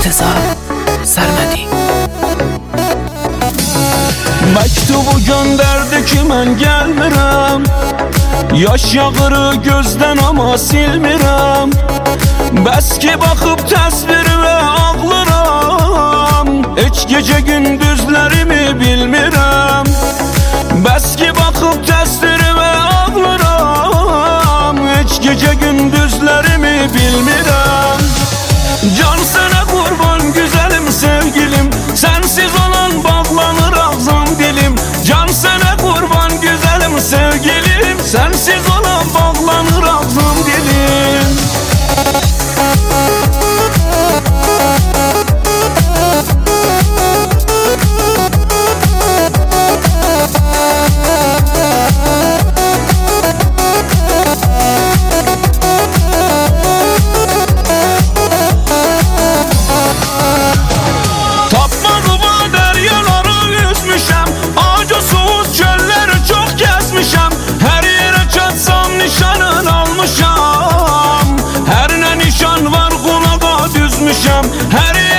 Murteza Sərmədi. Məktubu göndərdi ki mən gəlmirəm, yaş yağırı gözdən amma silmirəm. Bəs ki baxıb təsvirimə ağlıram, heç gecə gündüzlərimi bilmirəm. Bəs ki baxıb təsvirimə ağlıram, heç gecə gündüzlərimi bilmirəm. Can sənə qurban güzəlim sevgilim, sənsiz olan bağlanır ağzım dilim. Can sənə qurban güzəlim sevgilim, sənsiz olan bağlanır ağzım dilim. Nişanın almışam, her ne nişan var qulağa düzmüşəm. Her